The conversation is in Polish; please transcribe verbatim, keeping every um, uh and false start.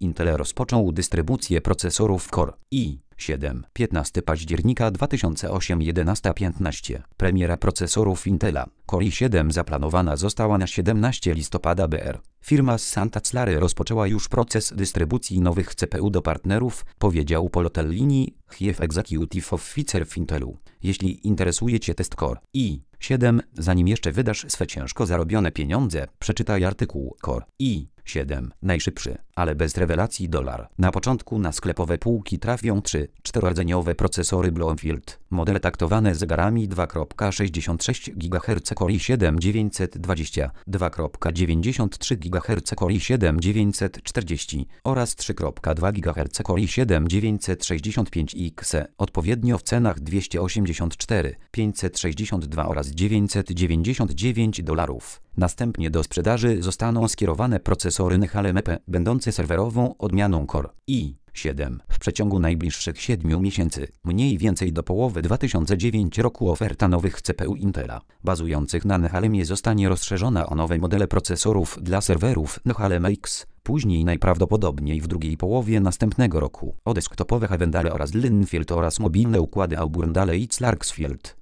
Intel rozpoczął dystrybucję procesorów Core i siedem. piętnastego października dwa tysiące ósmego jedenasta piętnaście. Premiera procesorów Intela Core i siedem zaplanowana została na siedemnastego listopada B R. Firma z Santa Clara rozpoczęła już proces dystrybucji nowych C P U do partnerów, powiedział Paul Otellini, Chief Executive Officer w Intelu. Jeśli interesuje Cię test Core i siedem, zanim jeszcze wydasz swe ciężko zarobione pieniądze, przeczytaj artykuł Core i siedem. Najszybszy, ale bez rewelacji dolar. Na początku na sklepowe półki trafią trzy czterorodzeniowe procesory Bloomfield. Modele taktowane zegarami dwa przecinek sześćdziesiąt sześć gigaherca Core i siedem dziewięćset dwadzieścia, dwa przecinek dziewięćdziesiąt trzy gigaherca Core i siedem dziewięćset czterdzieści oraz trzy przecinek dwa gigaherca Core i siedem dziewięćset sześćdziesiąt pięć X, odpowiednio w cenach dwieście osiemdziesiąt cztery, pięćset sześćdziesiąt dwa oraz dziewięćset dziewięćdziesiąt dziewięć dolarów. Następnie do sprzedaży zostaną skierowane procesory Nehalem M P, będące serwerową odmianą Core i siedem. W przeciągu najbliższych siedmiu miesięcy, mniej więcej do połowy dwa tysiące dziewiątego roku, oferta nowych C P U Intela, bazujących na Nehalemie, zostanie rozszerzona o nowe modele procesorów dla serwerów Nehalem X. Później najprawdopodobniej w drugiej połowie następnego roku o desktopowe Avendale oraz Linfield oraz mobilne układy Auburndale i Clarksfield.